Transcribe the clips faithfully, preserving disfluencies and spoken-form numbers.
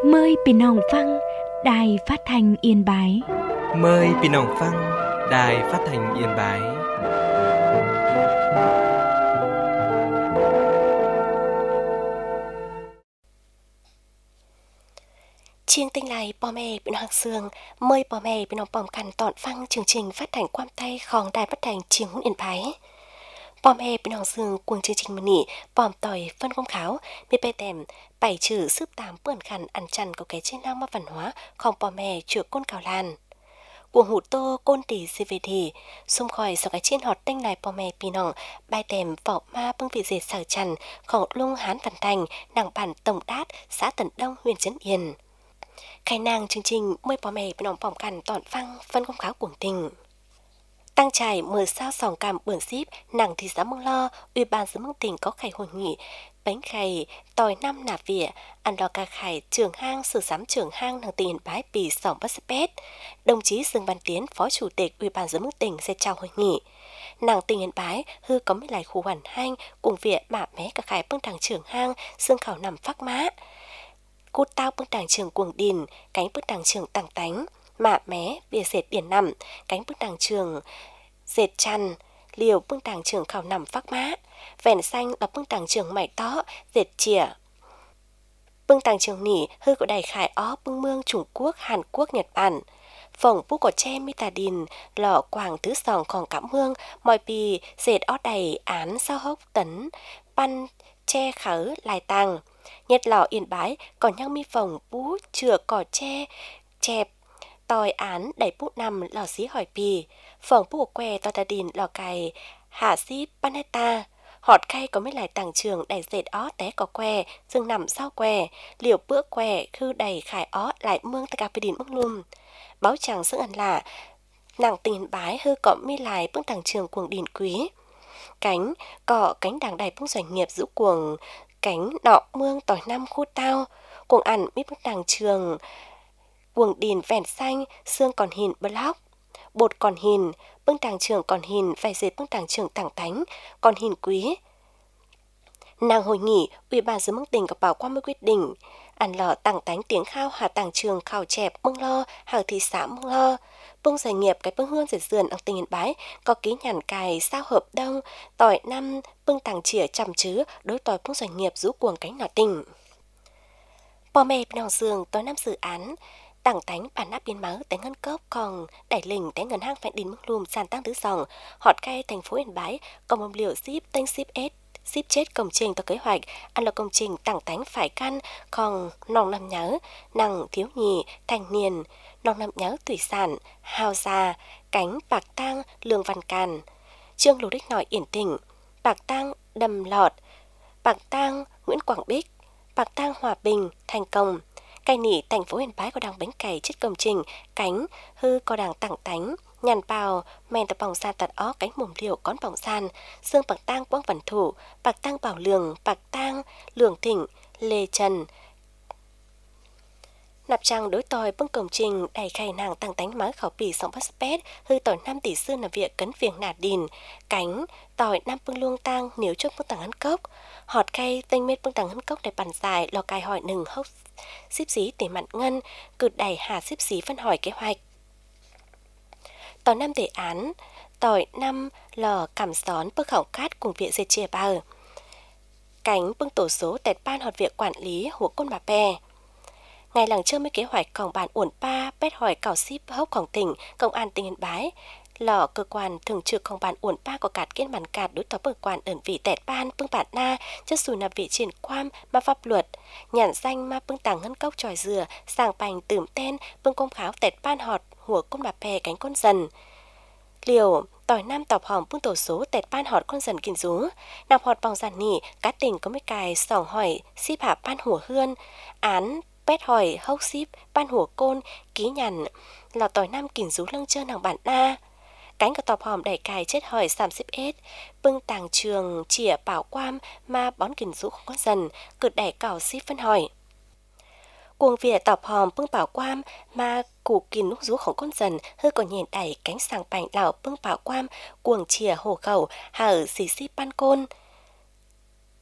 Mờiพี่น้องฟังđài phát thanh Yên Bái. Mời พี่น้องฟัง Đài Phát thanh Yên Bái. Chiêng tinh này bò mẹ bên hàng sương mời bò mẹ bên ông bòm cằn tọn phăng chương trình phát thanh quam tay khòng đài phát thanh chiêng hôn Yên Bái. Bò mẹ bên hàng sương cuồng chương trình mần nỉ bòm tỏi phân công kháo mê bê tèm bảy chữ sức tám bươn khăn ăn chăn có cái trên năng mà văn hóa khòng bò mẹ chữa côn cào lan. Cuồng hủ tô côn tỷ xê vê thì xung khỏi sau cái trên họt tinh này bò mẹ bên hàng bài tèm vỏ ma bưng vị dệt sở chăn khổng lung hán văn thành nàng bản tổng đát xã Tần Đông huyện Trấn Yên. Khai nàng chương trình mời bò mẹ bên ông bòm cằn tọn phăng phân công kháo cuồng tình. Tăng trải mười sao sòng cảm bươn ship nàng thì giá mong lo ủy ban giữ mong tỉnh có khải hội nghị bánh khải tỏi năm nạp vỉa ăn lò ca khải trường hang sử sắm trường hang nàng tiền bái bì sòng bắt spet. Đồng chí Dương Văn Tiến phó chủ tịch ủy ban giữ mong tỉnh sẽ chào hội nghị. Nàng tình Yên Bái hư có mấy lại khu hoàn hanh cùng vỉa mạ mé cả khải bưng đằng trường hang xương khảo nằm phác mã. Cút tao bưng đằng trường cuồng đình cánh bưng đằng trường tàng tánh mạ mé bìa dệt biển nằm cánh bưng đằng trường dệt chăn liều bưng đằng trường khảo nằm phác mã vẻn xanh là bưng đằng trường mày tó dệt chìa bưng đằng trường nỉ hư của đầy khải ó bưng mương Trung Quốc Hàn Quốc Nhật Bản phồng bút của che mita đình lọ quảng tứ sòng còn cảm hương mọi bì dệt ó đầy án sao hốc tấn pan che khở lại tàng nhật lọ Yên Bái còn nhang mi phồng bú chừa cỏ che chẹp tòi án đẩy bút nằm lò xí hỏi bì phồng bút que tòa đà đình lò cày hạ xí paneta họt khay có mấy lại tàng trường đẩy dệt ó té có que dương nằm sau que liều bữa que khư đầy khải ó lại mương ta cà phê đình mương lùm báo chàng sức ăn lạ nàng tình Yên Bái hư cọ mi lại bưng tàng trường cuồng đình quý cánh cọ cánh đàng đầy bưng doanh nghiệp giữ cuồng cánh nọ mương tỏi năm khu tao cuồng ăn mi bưng tàng trường cuồng đình vẻn xanh xương còn hình block bột còn hình bưng tàng trường còn hình vài dệt bưng tàng trường tảng tánh còn hình quý nàng hồi nghỉ ủy ban giữ mong tỉnh có bảo qua mới quyết định ăn lò tảng tánh tiếng khao hà tàng trường khảo chẹp mưng lo hàng thị xã mưng lo bưng giải nghiệp cái bưng hương dệt dườn ở tình Yên Bái có ký nhàn cài sao hợp đông tỏi năm bưng tàng chỉa chằm chứ đối tỏi bưng giải nghiệp rũ cuồng cánh nọ tỉnh bò mẹ bên giường tối năm dự án tảng tánh bản áp biên máu té ngân cốc còn đẩy lình té ngân hang phẹn đình mưng lùm sàn tăng tứ dòng họt cay thành phố Yên Bái còn một liều ship tên ship s ship chết công trình theo kế hoạch ăn là công trình tảng tánh phải căn còn nòng nằm nhớ nàng thiếu nhì thanh niên nòng nằm nhớ thủy sản hào già cánh bạc tang lương văn càn trương lục đích nói yển tỉnh bạc tang đầm lọt bạc tang Nguyễn Quảng Bích bạc tang Hòa Bình thành công cây nỉ thành phố Yên Bái có đằng bánh cày chết công trình cánh hư có đằng tảng tánh nhàn bào men tập bỏng san tạt ó cánh mồm liều con bỏng san xương bạc tang quang văn thủ bạc tang bảo lường bạc tang lường thịnh lê trần nạp trang đối tòi bưng công trình đầy khay nàng tăng tánh má khảo bì sóng passport hư tỏi năm tỷ sư là việc cấn việc nạt đìn cánh tỏi năm bưng luông tang nếu trước bưng tàng hân cốc họt khay tinh mết bưng tàng hân cốc để bàn dài lò cài hỏi nừng hốc xíp xí để mặn ngân cự đẩy hà xíp xí phân hỏi kế hoạch tỏi năm đề án tỏi năm lò cảm xón bưng khảo cát cùng viện dệt chìa bờ cánh bưng tổ số tẹt ban họt việc quản lý của côn bà bè ngày làng chưa mới kế hoạch còng bản uẩn pa pét hỏi cào ship hốcของtỉnh công an tỉnh Yên Bái lò cơ quan thường trực còng bản uẩn pa có cạt kiên bản cạt đối tòa cơ quan ẩn vị tẹt ban bưng bản na chất xùi nạp vị triển quam ma pháp luật nhản danh ma bưng tàng ngân cốc tròi dừa sàng bành tửm tên bưng công kháo tẹt ban họt hùa côn bà pè cánh con dần liều tỏi nam tọc hòm bưng tổ số tẹt ban họt con dần kinh rú nạp họt vòng giàn nỉ cá tỉnh có mấy cài sòng hỏi ship hạ ban hùa hươn án pét hỏi hốc ship ban hùa côn ký nhằn lò tỏi nam kỉnh rú lưng trơn hàng bản na cánh của tọp hòm đẩy cài chết hỏi sàm ship s bưng tàng trường chỉa bảo quam ma bón kỉnh rú không có dần cực đẩy cào ship phân hỏi cuồng vỉa tọp hòm bưng bảo quam ma củ kìn nút rú không con dần hư còn nhìn đẩy cánh sàng bành lão bưng bảo quam cuồng chỉa hồ khẩu hở xì ship ban côn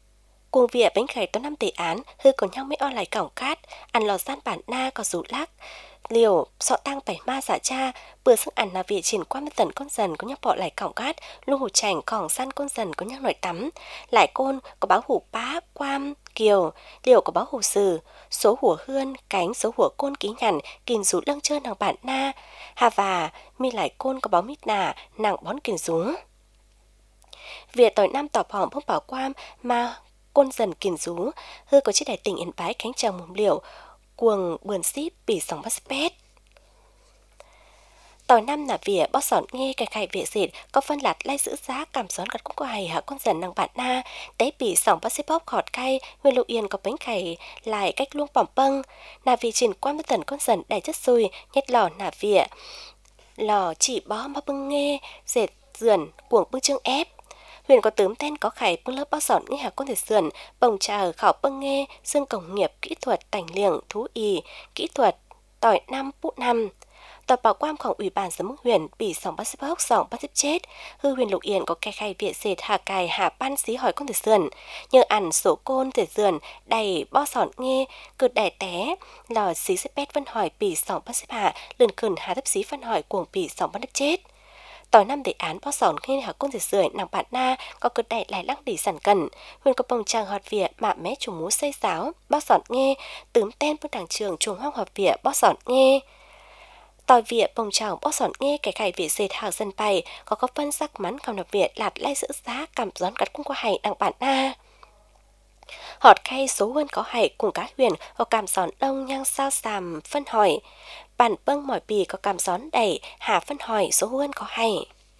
Cuồng việc bánh khởi tối năm tỷ án, hư còn nhau mấy o lại cổng cát, ăn lò gian bản na có rủ lắc. Liều, sọ tăng bảy ma giả cha, bữa sức ăn là việc triển quan với tần con dần có nhắc bỏ lại cổng cát, lưu hủ chảnh còng săn con dần có nhắc nổi tắm. Lại côn có báo hủ bá, quam, kiều, liều có báo hủ sừ, số hủa hươn, cánh số hủa côn ký nhằn, kìm rú lưng trơn nàng bản na. Hà và, mi lại côn có báo mít nà, nàng bón kìm rú. Việc tội năm tỏ hỏng không bảo quam mà côn dần kiền rú, hư có chiếc đại tỉnh yên bái cánh chồng mồm liều, cuồng bườn xíp bị sóng bắt spét. Tỏi năm là vỉa bó sỏn nghe cái khai vỉa dệt có phân lạt lai giữ giá cảm gión gặt cũng có hài hạ con dần năng bạn na tế bị sỏng bắt xếp bóp khọt cay nguyên lộ yên có bánh khải lại cách luôn bỏng bâng là vì triển quan với tần con dần đầy chất xùi nhét lò nà vỉa lò chỉ bó mà bưng nghe dệt dườn cuồng bưng chương ép. Huyền có tớm tên có khải bưng lớp bao sọn nghe hạ con thể sườn, bồng trà ở khảo bưng nghe, xương cổng nghiệp, kỹ thuật, tảnh liệng, thú y, kỹ thuật, tỏi năm, bút năm. Tòa bảo quanของủy ban giám mục huyền bị sòng bắt xếp hốc sòng bắt xếp chết. Hư huyền lục yên có kẻ khai viện dệt hạ cài hạ ban xí hỏi con thể sườn. Nhờ ăn số côn thể sườn, đầy bo sọn nghe, cực đẻ té. Lò xí xếp bét văn hỏi bị sòng bắt xếp hạ, lươn khẩn hạ thấp xí văn hỏi cuồng bị sòng bắt chết. Tỏi năm đề án bó sỏn khi hạ con rể rưỡi nàng bạn na có cực đại lại lăng đỉ sản cần. Huyền có bồng trang hoạt vỉa mạ mé chủ mũ xây giáo, bó sỏn nghe, tướm tên bên đảng trường chuồng hoang hoạt vỉa bó sỏn nghe. Tỏi vỉa bồng trang bó sỏn nghe kẻ khải vỉa dệt hàng dân bày có có phân sắc mắn cầm nạp vỉa lạt lai giữ giá cảm gión gắt cũng có hay nàng bạn na. Họt khay số hơn có hay cùng cá huyền có cảm gión đông nhang sao xàm phân hỏi. Bản bâng mỏi bì có cảm gión đầy, hà phân hỏi số hơn có hay.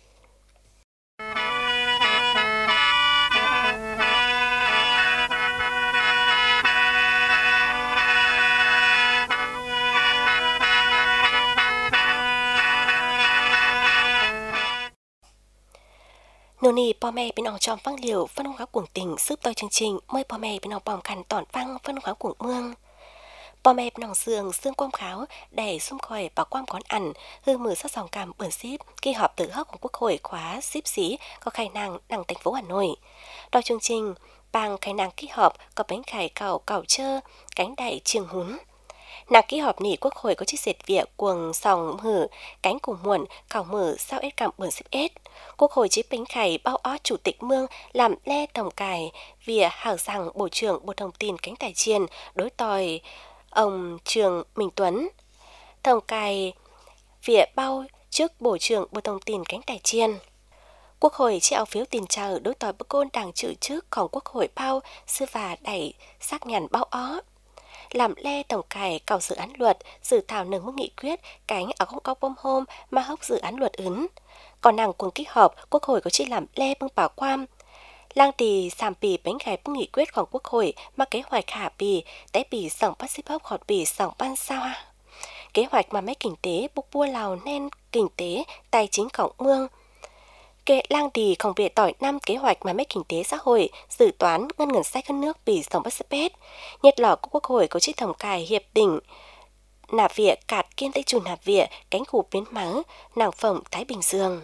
Nô nì bò mẹ bên ông tròm văng liều phân hóa cuồng tình giúp tôi chương trình mời bò mẹ bên ông bòm khăn tỏn văng phân hóa cuồng mương. Bò mẹ nòng giường xương quam kháo để xung khỏi bảo quam quán ăn hư mười sát dòng cảm bẩn ship kỳ họp tự hóc của quốc hội khóa ship xí có khai nàng đằng thành phố Hà Nội. Đọc chương trình bằng khai nàng kỳ họp có bánh khải cào cào chơ cánh đại trường hún. Nàng kỳ họp nỉ quốc hội có chiếc dệt vịa cuồng sòng hử cánh cùng muộn cào mở sao ết cảm bẩn ship ết. Quốc hội chế bánh khải bao ó chủ tịch mương làm le tổng cài vỉa hảo rằng bộ trưởng bộ thông tin cánh tài chiên đối tòi ông Trường Minh Tuấn. Tổng cài vỉa bao trước bộ trưởng bộ thông tin cánh tài chiên. Quốc hội treo phiếu tiền trào đối tòi bức côn đảng trữ trướcของquốc hội bao sư và đẩy xác nhận bao ó. Làm le tổng cài cầu dự án luật dự thảo nâng mức nghị quyết cánh ở không có bom hôm mà hốc dự án luật ứng. Còn nàng cuồng kích họp quốc hội có chỉ làm le bưng bảo quam. Lang tì sàm bì bánh gai bưng nghị quyếtของquốc hội mà kế hoạch hạ bì té bì sòng bắt xếp hốc khọt bì sòng ban sao ha. Kế hoạch mà mấy kinh tế bục bua lào nên kinh tế tài chínhของเมือง. Kế lang tì không về tỏi năm kế hoạch mà mấy kinh tế xã hội dự toán ngân ngân sách hơn nước bì sòng bắt xếp bét. Nhật lọ của quốc hội có chỉ thẩm cài hiệp định nạp vỉa cạt kiên tây chủ nạp vỉa cánh khu biến mắng nàng phẩm Thái Bình Dương.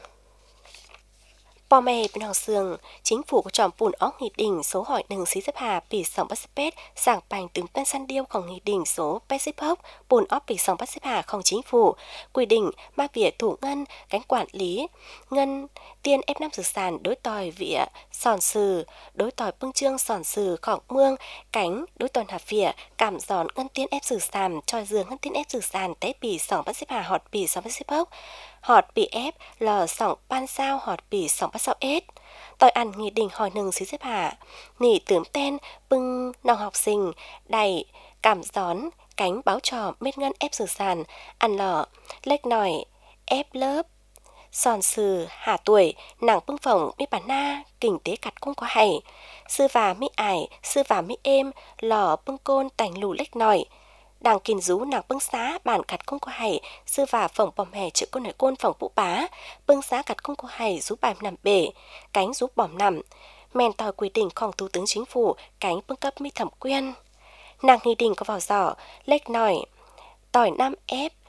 Bò mẹ bên hoàng sương, chính phủ có tròm bùn óc nghị định số hỏi nâng xí xếp hà bì sòng bắt xếp bét sảng bành tướng pen săn điêuของnghị định số bét xếp hốc bùn óc bì sòng bắt xếp hà không chính phủ quy định ma vỉa thủ ngân cánh quản lý ngân tiền ép năm dự sàn đối tòi vỉa sòn sừ đối tòi bưng trương sòn sừของเมือง cánh đối tòi hạp vỉa cảm giòn ngân tiền ép dự sàn tròi giường ngân tiền ép dự sàn té bì sòng bắt xếp hà họt bì sòng bắt xếp hốc họt bì ép lò sòng ban sao họt bì sòng bắt sao ết. Tòi ăn nghị định hỏi nâng xí xếp hạ nỉ tướng tên bưng nòng học sinh đầy cảm gión cánh báo trò mết ngân ép dự sàn ăn lò lệch nòi ép lớp sòn sừ hạ tuổi nàng bưng phỏng mi bà na kinh tế cặt cũng có hay sư và mi ải sư và mi êm lò bưng côn tành lù lệch nòi đàng kìn rú nàng bưng xá bản cặt cũng có hay sư và phỏng bòm hè chữ con hải côn phỏng vũ bá bưng xá cặt cũng có hay rú bài nằm bể cánh rú bòm nằm men tòi quy địnhของthủ tướng chính phủ cánh bưng cấp mi thẩm quyên nàng nghị định có vào giỏ lệch nòi tỏi năm ép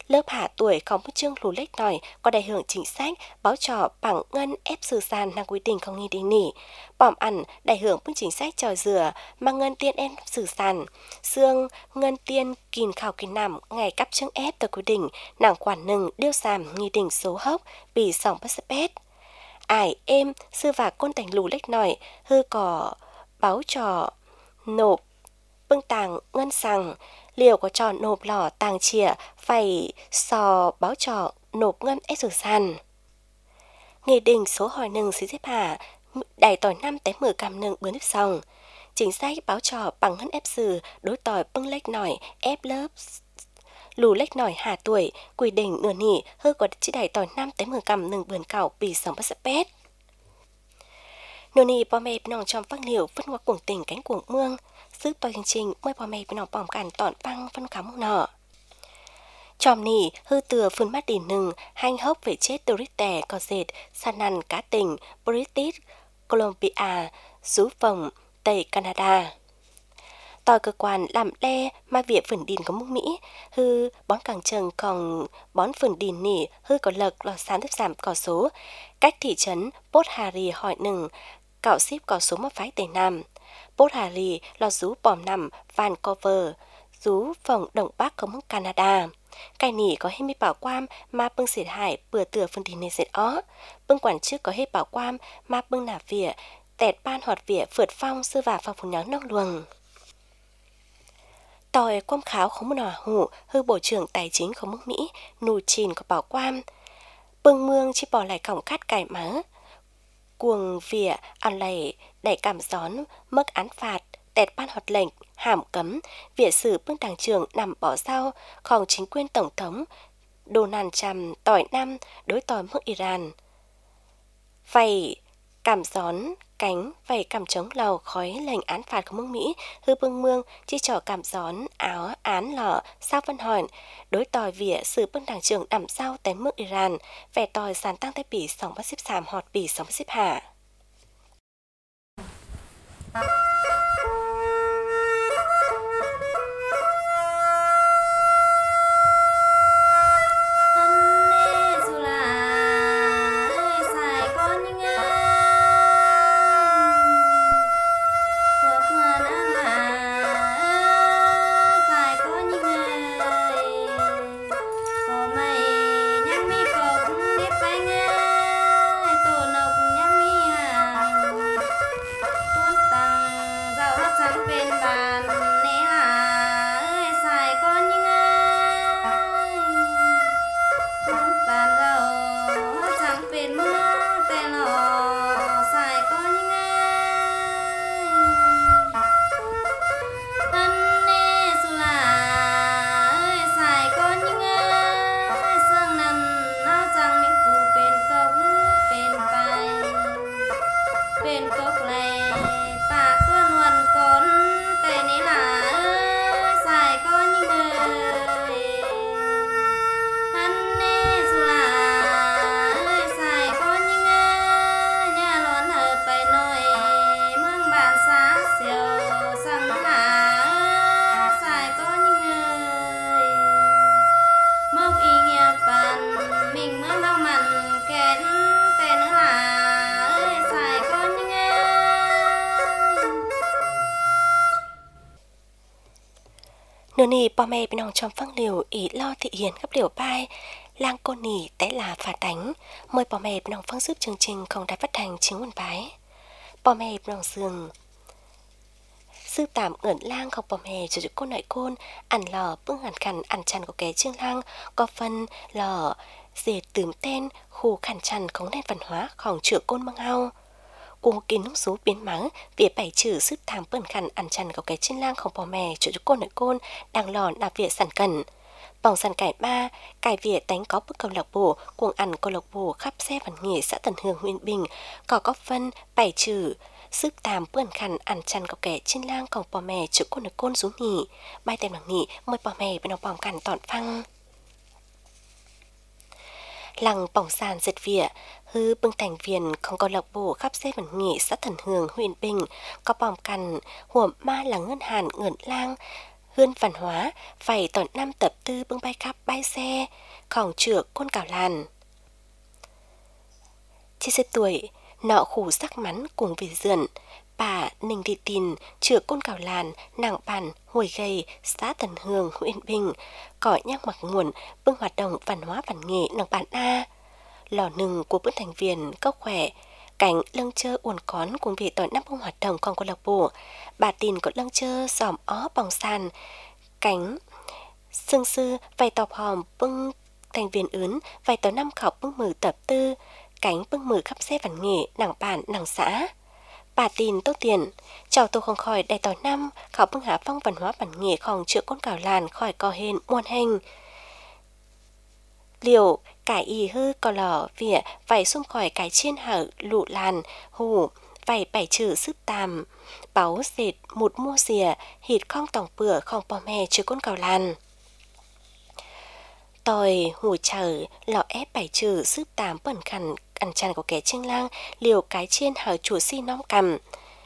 lớp hạ tuổi có một chương lù lách nòi có đại hưởng chính sách báo trò bằng ngân ép xử sàn năng quy định không nghi đi nỉ bỏm ăn đại hưởng một chính sách trò dừa mà ngân tiên em xử sàn xương ngân tiên kìn khảo kìn nằm ngày cắp chương ép từ quy định nàng quản nừng điêu sàm nghi định số hốc bị sòng bất sếp ải êm sư và côn thành lù lách nòi hư cỏ báo trò nộp bưng tàng ngân sằng liều có trò nộp lò tàng chìa phải sò báo trò nộp ngân ép xử sàn nghị định số hỏi nừng xí xếp hạ đẩy tỏi năm tới mười cam nừng bướn nếp xong chính sách báo trò bằng ngân ép xử đối tỏi bưng lách nòi ép lớp lù lách nòi hạ tuổi quy định nửa nỉ hư có chỉ đẩy tỏi năm tới mười cam nừng bướn cào bị sòng bất sập pét nửa nỉ bò mẹ nòng trong phát liều phân qua cuồng tình cánh cuồng mương sức tòa chương trình mới bò mẹ nòng bỏng cản tọn băng phân khám mông nọ chòm nỉ hư từa phun mắt đỉ nừng hanh hốc về chết từ rít tè có dệt san nằn cá tình British Columbia rú phồng Tây Canada tòa cơ quan làm le mà việc phẩn đìn có mức Mỹ hư bón càng trần còn bón phẩn đìn nỉ hư có lật lò sáng tiếp giảm có số cách thị trấn Port Harry hỏi nừng cạo ship có số một phái Tây Nam Port Harry lò rú bòm nằm Vancouver rú phòng Đông Bắc có mức Canada cái nỉ có hết mi bảo quam mà bưng xịt hải bừa từa phân đìn nê xịt ó bưng quản trước có hết bảo quam mà bưng nả vỉa tẹt ban hoạt vỉa phượt phong sư và phong phun nhón nóc luồng tòi quam kháo không một hủ hư bộ trưởng tài chính không mức Mỹ nù chìn có bảo quam bưng mương chỉ bỏ lại cổng cát cải má cuồng vỉa ăn lầy đẩy cảm gión mức án phạt tẹt ban hoạt lệnh hàm cấm vỉa sử bưng đảng trường nằm bỏ sau còn chính quyền tổng thống Donald Trump tỏi năm đối tỏi mức Iran vậy cảm gión cánh vậy cảm chống lầu khói lệnh án phạt của nước Mỹ hư bưng mương chi trò cảm gión áo án lọ sao phân hỏi đối tỏi vỉa sử bưng đảng trường nằm sau tại mức Iran vẻ tỏi sàn tăng tới bỉ sòng bắt xếp sàm họt bỉ sòng xếp hạ nửa nỉ bò mẹ bên nòng trong phăng liều ý lo thị hiến gấp liều bai lang cô nỉ té là phá đánh mời bò mẹ bên nòng phăng giúp chương trình không đài phát hành chính nguồn bái bò mẹ bên nòng giường sư tạm ẩn lang học bò mẹ cho cô nội côn ăn lò bưng hẳn khăn ăn chăn của kẻ chương lang có phần lò dệt tửm tên khu khăn chăn không nét văn hóaของchữa côn mang hao cùng kín nút số biến mắng việc bảy trừ sức tham bẩn khăn ăn chăn của cái trên lang không bò mè chỗ cho cô nội côn đang lò nạp việc sản cần bằng sản cải ba cải việc đánh có bức câu lạc bộ cuồng ăn câu lạc bộ khắp xe văn nghỉ xã Tần Hương huyện Bình có góp phân bảy trừ sức tham bẩn khăn ăn chăn của kẻ trên lang không bò mè chỗ cô nội côn rú nghỉ bài tên bằng nghỉ mời bò mè bên nó bòm cằn tọn phăng lăng bỏng sàn giật vỉa hư bưng thành viên không có lộc bổ khắp xe văn nghỉ xã Thần Hương huyện Bình có bòm cằn huộm ma là ngân hàn ngẩn lang hươn văn hóa, phải tỏi năm tập tư bưng bay khắp bay xe, khòng trược côn cào làn. Trên xe tuổi, nọ khủ sắc mắn cùng về dượn, bà Ninh Thị Tìn, chữa côn cào làn, nàng bàn, hồi gầy, xã Tần Hương, huyện Bình, cõi nhắc mặc nguồn, bưng hoạt động văn hóa văn nghệ nàng bàn A. Lò nừng của bữa thành viên, cốc khỏe, cảnh lâng chơ uốn cón cùng về tỏi năm bông hoạt động còn câu lạc bộ, bà Tìn có lâng chơ giòm ó bòng sàn, cánh sương sư, vài tọp hòm bưng thành viên ướn, vài tỏi năm khảo bưng mử tập tư, cánh bưng mử khắp xe văn nghệ, nàng bản, nàng xã. Bà Tìn tốt tiền, chào tôi không khỏi đầy tỏi năm, khảo bưng hạ phong văn hóa văn nghệ khòng chữa con cào làn khỏi co hên muôn hình. Liệu cải y hư có lò vỉa phải xung khỏi cái chiên hở lụ làn, hù, phải bảy trừ sức tàm, báo dệt một mua xìa, hịt không tổng bữa không bò mè chữa con cào làn. Tòi hù chờ lọ ép bảy trừ sức tàm bẩn khẩn ăn chăn của kẻ trinh lang, liều cái chiên hở chủ si nóm cầm.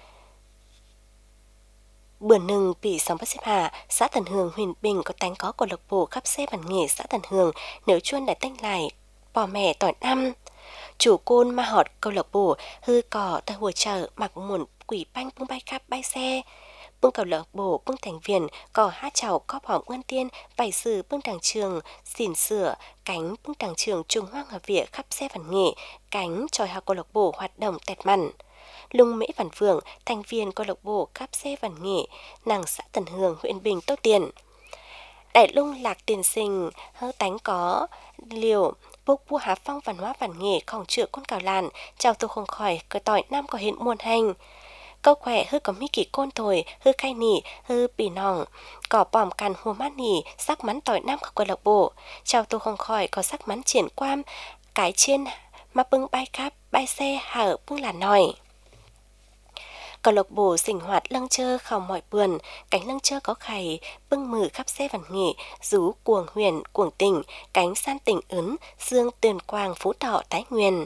Bữa nừng bị sóng bắt xếp hạ, xã Tần Hương huyện Bình có tánh có của lộc bộ khắp xe văn nghệ xã Tần Hương nếu chuôn lại tanh lại, bò mẹ tỏi năm. Chủ côn ma họt câu lạc bộ hư cỏ tại hồ chợ mặc muộn quỷ banh bưng bay khắp bay xe. Bưng cầu lạc bộ bưng thành viên cỏ hát chào cóp hỏng ngân tiên vải sử bưng đằng trường xỉn sửa cánh bưng đằng trường trùng hoang ở vỉa khắp xe văn nghệ cánh tròi học câu lạc bộ hoạt động tẹt mặn. Lung Mễ Văn Phượng, thành viên câu lạc bộ cáp xe văn nghệ, nàng xã Tần Hương, huyện Bình tốt tiền. Đại Lung Lạc Tiền Sinh, hơ tánh có, liều, bốc vua há phong văn hóa văn nghệ, khòng chữa con cào làn, chào tôi không khỏi, cờ tỏi năm có hiện muôn hành. Câu khỏe hư có mi kỷ côn thổi, hư khai nỉ, hư bì nòng, có bòm càn hùa mát nỉ, sắc mắn tỏi năm của câu lạc bộ. Chào tôi không khỏi, có sắc mắn triển quam, cái trên mà bưng bay cáp, bay xe, hở bưng là nòi. Câu lạc bộ sinh hoạt lâng chơ khảo mọi bườn, cánh lâng chơ có khải, bưng mử khắp xe văn nghệ, rú cuồng huyền, cuồng tỉnh, cánh san tỉnh ấn, dương tuyền quang, phú thọ, Thái Nguyên.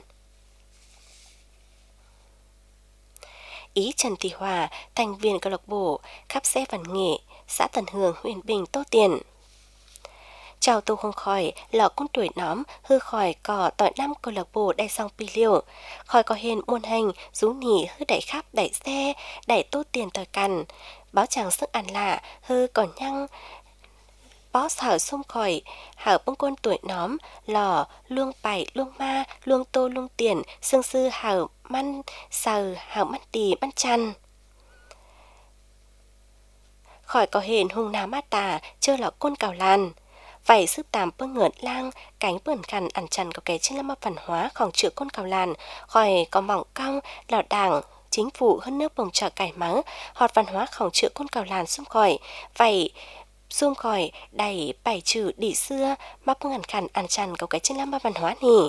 Ý Trần Thị Hòa, thành viên câu lạc bộ khắp xe văn nghệ, xã Tần Hương, huyện Bình tốt tiền. Chào tôi không khỏi, lọ con tuổi nóm, hư khỏi cỏ tỏi năm câu lạc bộ đai song pi liều. Khỏi có hên muôn hành, rú nỉ hư đẩy khắp đẩy xe, đẩy tốt tiền tỏi cằn. Báo chàng sức ăn lạ, hư còn nhăng, bó sở xung khỏi, hở bông con tuổi nóm, lò, luông bảy, luông ma, luông tô, luông tiền, sương sư hở măn, sờ, hở măn tì, măn chăn. Khỏi có hên hung nào mát tà, chơ lọ côn cào làn. Vậy sức tàm bưng ngợn lang, cánh bẩn khăn ăn chăn có kẻ trên lâm văn hóa khòng chữa con cào làn, khỏi có mỏng cong, lọ đảng, chính phủ hơn nước bồng trọ cải mắng, họt văn hóa khòng chữa con cào làn xung khỏi, vậy xung khỏi đầy bảy trừ đỉ xưa, mà bưng ngẩn khăn ăn chăn có kẻ trên lâm văn hóa nỉ.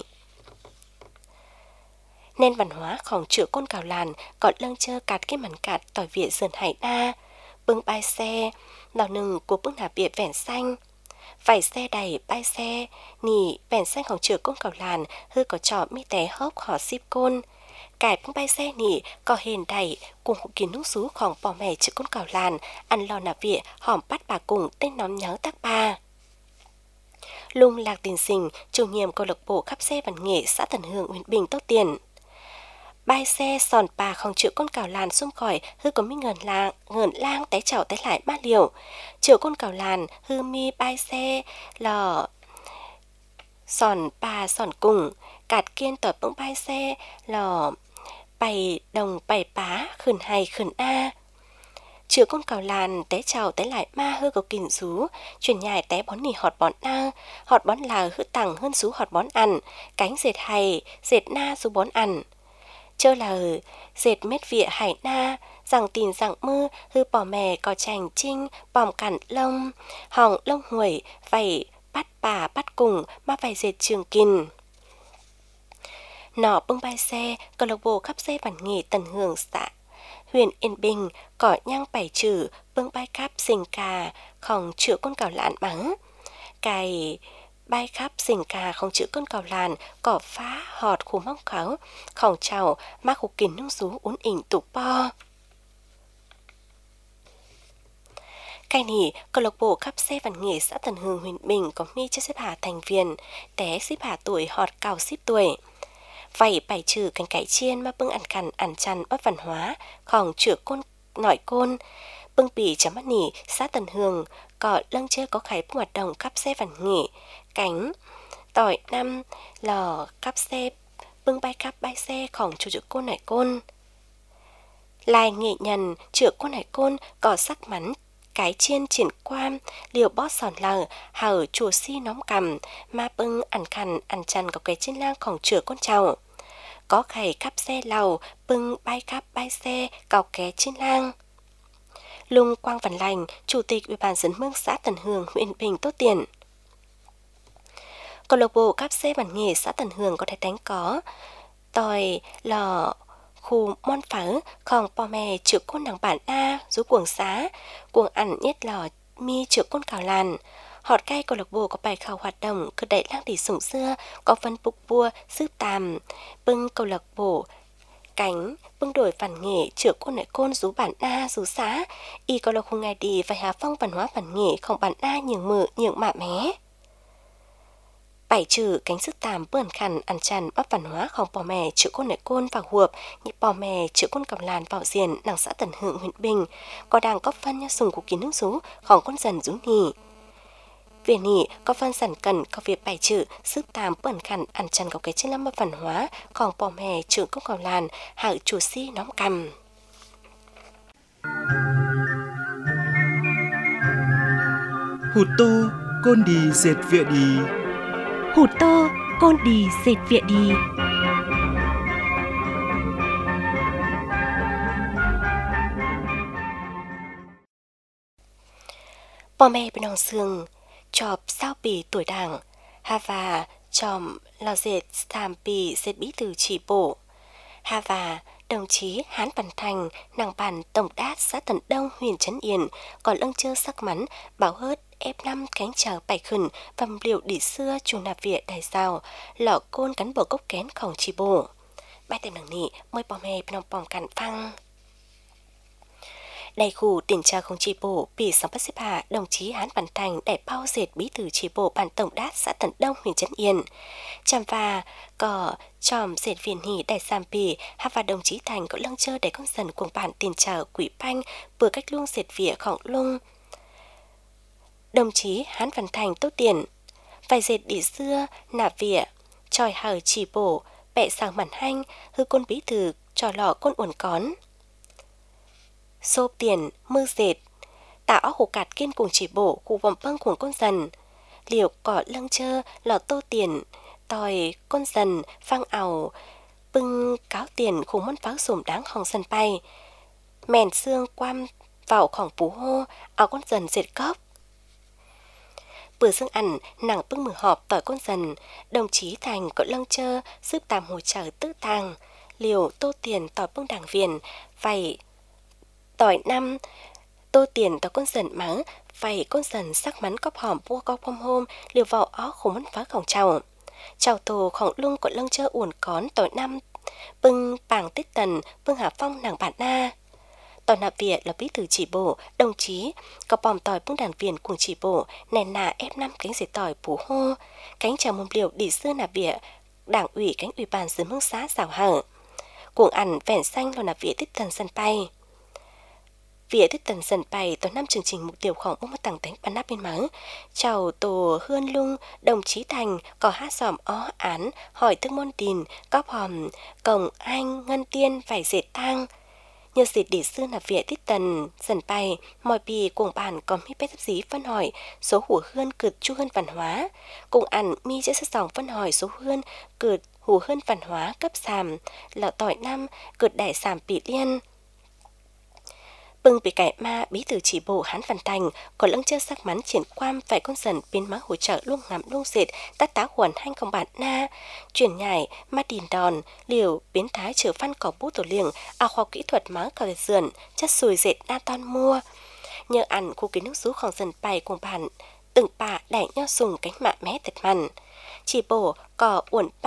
Nên văn hóa khòng chữa con cào làn, còn lâng chơ cạt cái mảnh cạt tỏi viện dần hải đa, bưng bay xe, nào nừng của bưng nà bịa vẻn xanh. Phải xe đầy bay xe, nỉ bèn xanh khổng chữa con cầu làn, hư có trò mi té hốc khó xíp côn. Cải bưng bay xe nỉ, có hền đầy, cùng hụ kiến nút xú khổng bỏ mẻ chữa con cầu làn, ăn lò nà vịa, hỏm bắt bà cùng tên nóm nhớ tác ba. Lung Lạc Tiền Sinh, chủ nhiệm câu lạc bộ khắp xe văn nghệ xã Tần Hương, huyện Bình tốt tiền. Bay xe sòn bà không chịu con cào làn xung khỏi, hư có mi ngờn lang, ngờn lang té chảo té lại ba liều. Chịu con cào làn, hư mi bay xe, lò sòn bà sòn cùng, cạt kiên tỏi bỗng bay xe, lò bày đồng bày bá, khẩn hay khẩn a. Chịu con cào làn, té chảo té lại ma hư có kìn rú, chuyển nhài té bón nỉ họt bón na, họt bón là hư tặng hơn rú họt bón ăn, cánh dệt hay, dệt na rú bón ăn. Chơ là dệt mết vịa hải na, rằng tin rằng mư, hư bỏ mè có chành trinh, bòm cặn lông, hỏng lông huổi, vảy bắt bà bắt cùng, mà phải dệt trường kìn. Nọ bưng bay xe, câu lạc bộ khắp xe văn nghệ Tần Hương xã, huyện Yên Bình, cỏ nhang bảy trừ, bưng bay khắp xình cà, khòng chữa con cào lạn mắng. Cài bay khắp xình cà không chữ con cào làn, cỏ phá họt khu mong kháo, khòng chào, má khu kín nung rú uốn ỉnh tụ po. Cái này, câu lạc bộ cắp xe văn nghệ xã Tân Hương huyện Bình có mi cho xếp hạ thành viên, té xếp hạ tuổi họt cao xếp tuổi. Vậy bài trừ cánh cải chiên mà bưng ăn cằn ăn chăn bất văn hóa, khỏng chữa côn nội côn. Bưng bì chấm mắt nỉ xã Tân Hương có lăng chơi có khải hoạt động cắp xe văn nghệ, cánh, tỏi năm, lò cắp xe, bưng bay cắp bay xe khỏng chữa côn nội côn. Lai nghệ nhân chữa côn hải côn có sắc mắn cái chiên triển quan liều bót sòn lờ hở chùa si nóng cầm ma bưng ăn khăn ăn chăn có cái trên langของchữa con trầu có khẩy cắp xe lầu bưng bay cắp bay xe cào ké trên lang. Lung Quang Văn Lành, chủ tịch ủy ban dân mương xã Tân Hương huyện Bình tốt tiền. Câu lạc bộ cắp xe bản nghề xã Tân Hương có thể đánh có tòi lò khu mon phở khòng bò mè chữa côn nàng bản a rú cuồng xá cuồng ăn nhất lò mi chữa côn cào làn họt cay câu lạc bộ có bài khảo hoạt động cơ đẩy lang đi sủng xưa có phân bục bua sư tàm bưng câu lạc bộ cánh bưng đổi văn nghệ chữa côn lại côn rú bản a rú xá y câu lạc khu ngày đi và hà phong văn hóa văn nghệ không bản a nhường mự nhường mạ mé. Bảy trừ cánh sức tàm bươn khăn ăn chăn bắp văn hóa không bò mè chữa côn lại côn vào huộp nhị bò mè chữa côn cầm làn vào diền nàng xã Tân Hương huyện Bình có đang có phân nha sùng của kiến nước rúของcon dần rú nỉ về nỉ có phân sản cần có việc bảy trừ sức tàm bươn khăn ăn chăn có cái chân lâm văn hóaของbò mè chữa côn cầm làn hạng chủ si nóm cầm. Hụt tô côn đi dệt vịa đi Hụt tô, côn đi dệt vịa đi. Bò mẹ bên nòng xương, chọp sao bì tuổi đảng, hà và chòm lò dệt thàm bì dệt bí từ chỉ bộ. Hà và đồng chí Hán Văn Thành, nàng bản tổng đát xã Tần Đông huyện Trấn Yên, còn lưng chơ sắc mắn, bảo hớt ép năm cánh chờ bảy khẩn vầm liệu đỉ xưa chuồng nạp viện đài rào lọ côn cắn bờ cốc kén khổng chỉ bổ bài tên nằng nị môi bò mè nòng bòm cắn phăng đại khu tiền tra không chỉ bổ bị sóng bắt xếp hạ đồng chí Hán Văn Thành đại bao dệt bí thư chỉ bộ bản tổng đát xã Tần Đông huyện Trấn Yên chăm và cỏ chòm dệt viên hỉ đại sam bì hát và đồng chí Thành có lưng chơ để con dần cùng bản tiền chờ quỷ banh vừa cách luôn dệt vỉa khổng lung. Đồng chí Hán Văn Thành tốt tiền vài dệt đỉ xưa nạp vỉa tròi hở chỉ bổ bẹ sang màn hanh hư côn bí thư trò lọ côn uẩn cón xốp tiền mư dệt tạo hồ cạt kiên cùng chỉ bổ cụ vòng băng cùng con dần liều cỏ lăng chơ lọ tô tiền tòi con dần phang ảo bưng cáo tiền khủng môn pháo sùm đáng hòng sân bay mèn xương quam vào khỏng phú hô áo con dần dệt cốc bữa xương ăn nàng bưng mử họp tỏi con dần đồng chí Thành có lăng chơ giúp tàm hồi trở tư tàng liều tô tiền tỏi bưng đảng viền vầy tỏi năm tô tiền tỏi con dần mắng vầy con dần sắc mắn cóp hòm bua cóp hôm hôm liều vào ó khủng món phá khổng trào chào tổ khổng lung có lăng chơ uổng cón tỏi năm bưng bảng tết tần bưng hà phong nàng bản na tỏi nạp viện là bí thư chỉ bộ đồng chí có bòm tỏi bưng đàn viên cùng chỉ bộ nền nà ép năm cánh dệt tỏi phú hô cánh chào mồm liều đỉ xưa nạp viện đảng ủy cánh ủy ban dưới mương xã xảo hở cuồng ăn vẻn xanh lo nạp viện tích tần sân bay viện tích tần sân bay tổ năm chương trình mục tiêu khổng bốc mất tặng tánh bắn nắp bên mắng chào tổ hươn lung đồng chí Thành có hát giòm ó án hỏi thức môn đình cóp hòm cổng anh ngân tiên phải dệt tang nhờ dịp để xưa nạp viện tích tần dần bay mọi bì cuồng bản có mi bếp dí phân hỏi số hủ hươn cực chu hươn văn hóa cùng ăn mi sẽ sức dòng phân hỏi số hươn cực hủ hươn văn hóa cấp sàm lọ tỏi năm cực đại sàm bị liên bưng bị cải ma bí thư chỉ bộ Hán Văn Thành có lưng chơ sắc mắn triển quan phải con dần biến má hỗ trợ luôn ngắm luôn dệt tát tá huẩn hanh không bản na chuyển nhảy ma đìn đòn liều biến thái trở văn cỏ bút tổ liềng ao khoa kỹ thuật má cỏ dườn chất sùi dệt na ton mua nhờ ăn khu kiến nước rúของdần bay cùng bản từng bà đẩy nhau sùng cánh mạ mé tật mằn chỉ bộ cỏ uẩn ba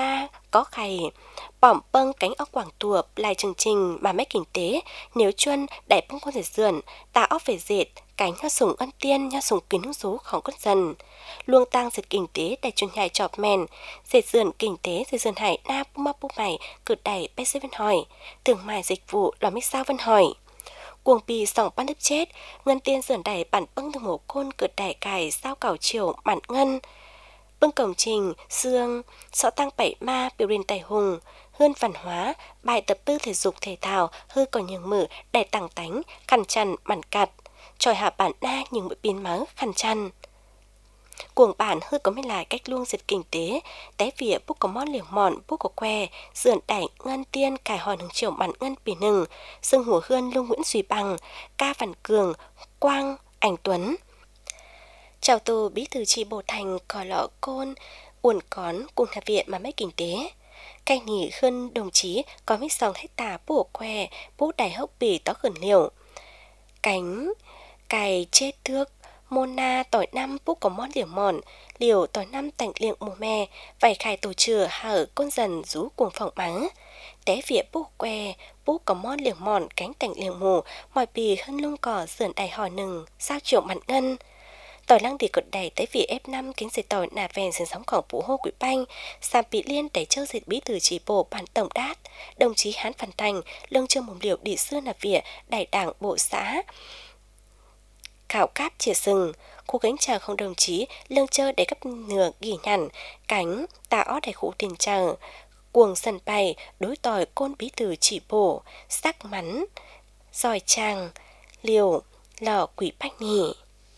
có khay bỏm bâng cánh ốc quảng tuộc lại chương trình mà mấy kinh tế nếu chuân đại bông con dệt dườn ta ốc về dệt cánh nho sùng ân tiên nho sùng kín hữu số không cất dần luông tăng dệt kinh tế đại chuân nhảy chọp mèn dệt dườn kinh tế dệt dườn hải na pu ma pu mày cử đẩy bê xê vân hỏi thường mài dịch vụ lò mít sao vân hỏi cuồng bì sòng ban đứt chết ngân tiên dườn đẩy bản bâng từ mổ côn cử đẩy cài sao cào chiều bản ngân bưng cổng trình xương sọ tăng bảy ma biểu đình tài hùng hơn văn hóa bài tập tư thể dục thể thao hư còn nhường mở đại tàng tánh khăn chăn bản cặt tròi hạ bản na những mũi pin máu khăn chăn cuồng bản hư có mấy lại cách luông diệt kinh tế té vỉa bút có món liều mòn bút có que dườn đẩy ngân tiên cài hòn hứng chiều bản ngân bì nừng sưng hùa hươn lung nguyễn duy bằng ca văn cường quang ảnh tuấn chào tù bí thư chi bộ thành cò lọ côn uẩn cón cùng hạ viện mà mấy kinh tế canh nghỉ hơn đồng chí có mấy sòng hết tà bổ que bút đài hốc bì tó khẩn liều cánh cài chết thước môn na tỏi năm bút có món liều mòn liều tỏi năm tảnh liệng mùa me vài khai tổ chừa hở con dần rú cuồng phòng mắng té vỉa bút que bút có món liều mòn cánh tảnh liệng mù mọi bì hơn lung cỏ sườn đài hò nừng sao triệu mặn ngân tỏi lăng thì cột đẩy tới vì ép năm kính dệt tỏi nà vèn sườn sóng khoảng phủ hô quỷ banh sàm bị liên đẩy chơi dệt bí từ chỉ bộ bản tổng đát đồng chí hán phản thành lương trương mồm liều đi xưa nà vỉa đại đảng bộ xã khảo cáp chìa sừng khu cánh chào không đồng chí lương chơi để cấp nửa gỉ nhằn cánh tà ó đại khu tiền chờ cuồng sần bay đối tỏi côn bí từ chỉ bộ sắc mắn giỏi tràng liều lò quỷ bách nhỉ.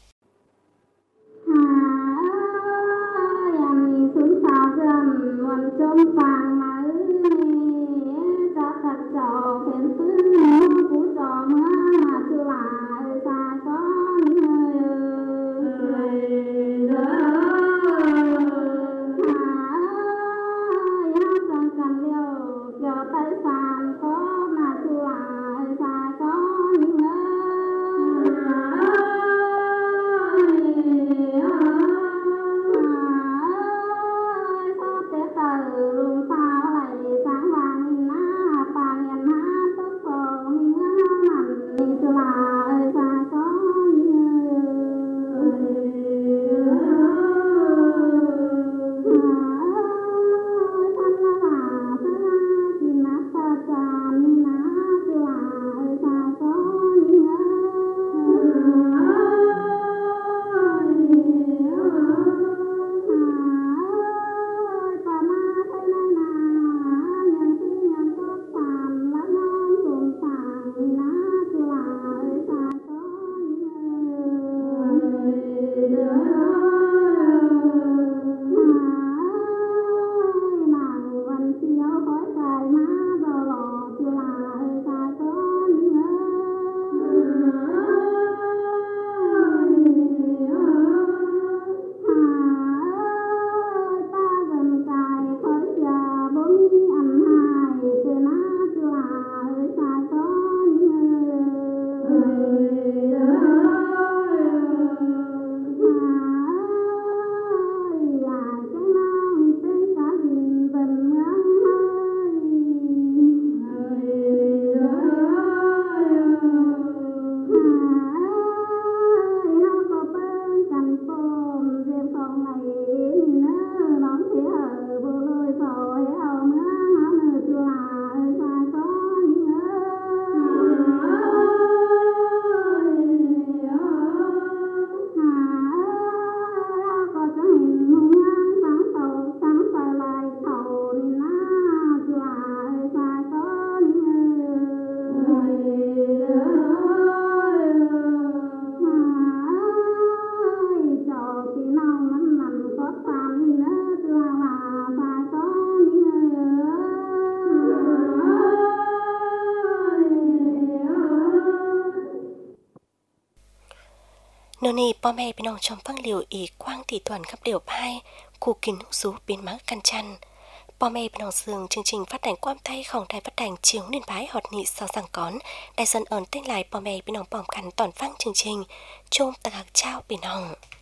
Nô nì bò mẹ bên ông trong phăng liều ý quang thị thuần khắp liều bai, khu kín hữu rú biến mắng căn chăn. Bò mẹ bên ông dường chương trình phát hành quam tayของđài phát hành chiếu nên bái họt nị sau rằng cón. Đại dân ơn tên lại bò mẹ bên ông bòm khăn toàn phăng chương trình. Chôm tạc hạc trao bên ông.